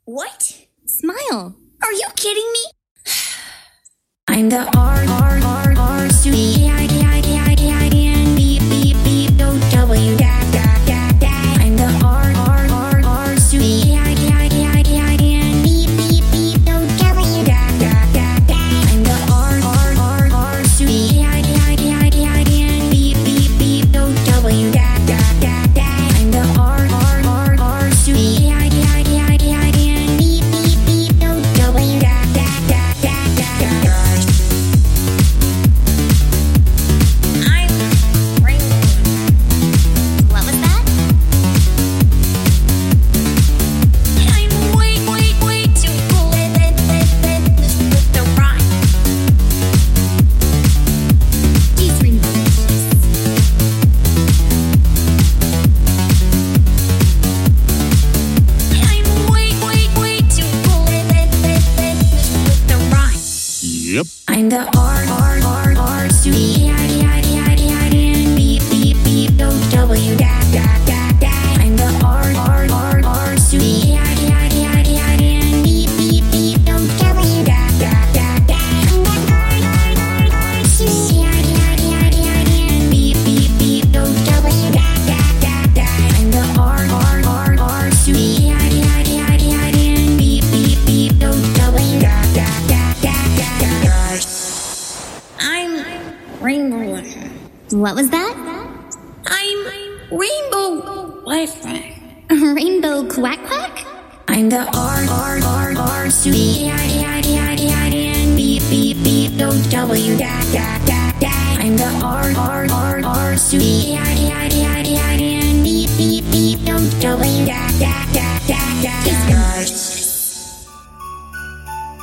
What? Smile. Are you kidding me? I'm the R-R-R-R-S-U-E-I-D-I-D-I-D-I-N-B-B-B-O-W dad dad dad dad. I'm the R-R-R-R-S-U-E-I-D-I-D-I-D-I-N-B-B-B-O-W dad dad dad dad. I'm the R-R-R-R-S-U-E-I-D-I-D-I-D-I-N-B-B-B-O-W dad dad dad dad. I'm the R-R-R-R-S-U-E-I-D-I-D-I-D-I-N-B-B-B-O-W dad dad dad dad dad. What was that? I'm way too cool with the rhyme. These rainbows. I'm way too cool with the rhyme. Yep. I'm the R-R-R-R-S-U-E-I-D-I-D-I-D-I-N-B-B-B-O-W dad dad dad dad. I'm the R-R-R-R-S-U-E-I-D-I-D-I-N-B-B-B-O-W dad dad dad dad. I'm the R-R-R-R-S-U-E-I-D-I-D-I-N-B-B-B-O-W dad dad dad dad. I'm the R-R-R-R-S-U-E-I-D-I-D-I-N-B-B-B-O-W dad dad dad dad dad. I'm rainbow. What was that? I'm rainbow Wi-Fi. Rainbow quack quack? I'm the R-R-R-R-S-U-E-I-D-I-D-I-D-I-N-B-B-B-O-W dad dad dad dad. I'm the R-R-R-R-S-U-E-I-D-I-D-I-D-I-N-B-B-B-O-W dad dad dad dad dad.